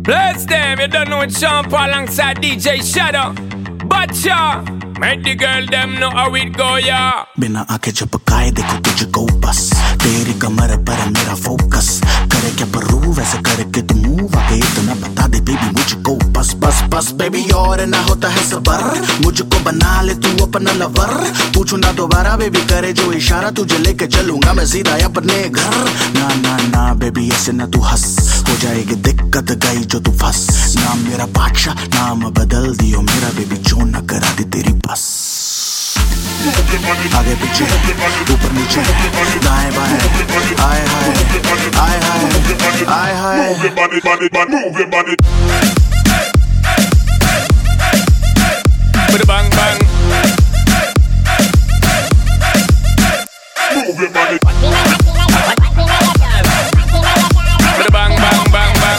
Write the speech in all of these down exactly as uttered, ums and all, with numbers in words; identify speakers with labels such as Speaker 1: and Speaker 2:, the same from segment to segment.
Speaker 1: Bless them, you don't know it's Sean Paul alongside D J Shadow. Butcha, make the girl them know how it go, yeah.
Speaker 2: बिना आंखें झपकाए देखो तुझको बस, तेरी कमर पर मेरा फोकस, करे क्या परू वैसे करके तू मूव आगे इतना बता दे बेबी मुझको बस बस बस बेबी और ना होता है सबर, मुझको बना ले तू अपना लवर, पूछू ना दोबारा बेबी करे जो इशारा तुझे लेके चलूंगा मैं सीधा अपने घर, ना ना ना बेबी ऐसे ना तू हंस, हो जाएगी दिक्कत गई जो तू फंस, नाम मेरा बादशाह नाम बदल दियो मेरा बेबी जो न करा दे तेरी बस, आगे पीछे ऊपर नीचे दाएं बाएं आए हाय आए हाय आए हाय
Speaker 1: bang bang
Speaker 3: Move your body.
Speaker 1: bang bang bang bang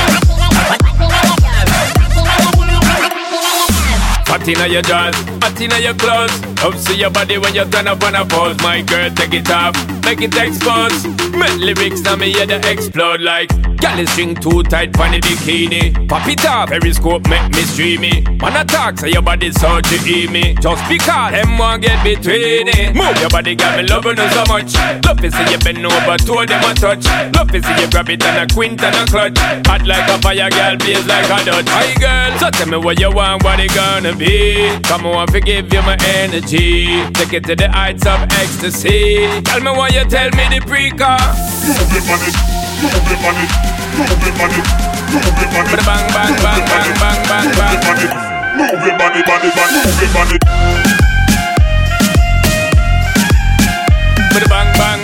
Speaker 1: Hot inna your jaws, hot inna your clothes. Up see your body when you turn up on a pose. My girl, take it off, make it expose. Make lyrics now me hear they explode like girl is string too tight for the bikini. Pop it off, periscope make me streamy. Man attack, say your body so dreamy. Just because them want get between it. Move your body, got me loving you so much. Love to see you bend over, two of them a touch. Love to see you grab it and a quint and a clutch. Hot like a fire, girl, blaze like a Dutch. Hi girl, so tell me what you want, what it gonna be. Come on, forgive you my energy. Take it to the heights of ecstasy. Tell me what you tell me the pre-car.
Speaker 3: Move your body, move your body, move your body, move your body.
Speaker 1: Bang bang bang bang bang bang bang.
Speaker 3: Move your body, body, body, move your body.
Speaker 1: Bang bang.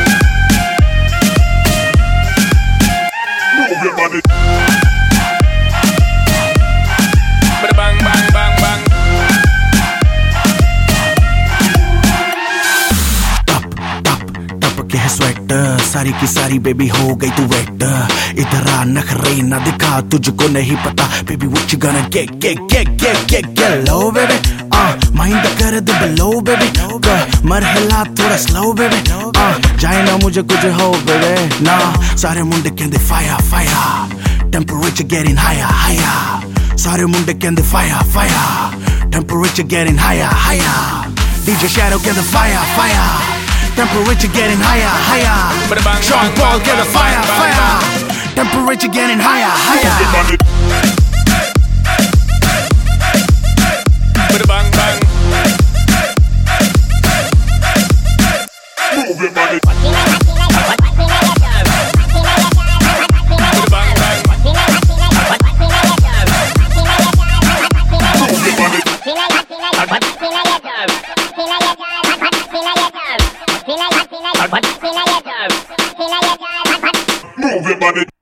Speaker 3: Move your body.
Speaker 1: Bang bang bang bang.
Speaker 2: टप के है sweater सारी की सारी baby हो गई तू wait, इधर आ नखरे ना दिखा तुझको नहीं पता baby what you gonna get get get get get get low baby, ah mind कर दे below baby, मरहला थोड़ा slow baby, ah जाए ना मुझे कुछ हो baby, ना सारे मुंडे कहते fire fire, temperature getting higher higher, सारे मुंडे कहते fire fire, temperature getting higher higher, D J Shadow कहते fire fire, temperature getting higher, higher. Sean Paul get a fire, fire. Temperature getting higher, higher.
Speaker 1: Bang bang.
Speaker 3: Move your body.
Speaker 1: Bang bang.
Speaker 3: Move your body.